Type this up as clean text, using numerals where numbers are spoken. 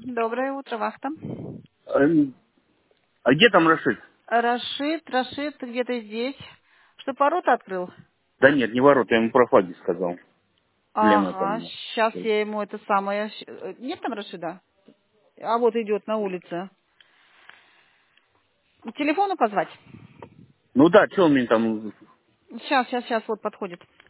Доброе утро, вахта. Эм, А где там Рашид? Рашид, ты где-то здесь. Что, ворота открыл? Да нет, не ворот, я ему про флаги сказал. Лена Ага, там. сейчас я ему это самое... Нет там Рашида? А вот идет на улице. К телефону позвать? Ну да, что он мне там... Сейчас, вот подходит.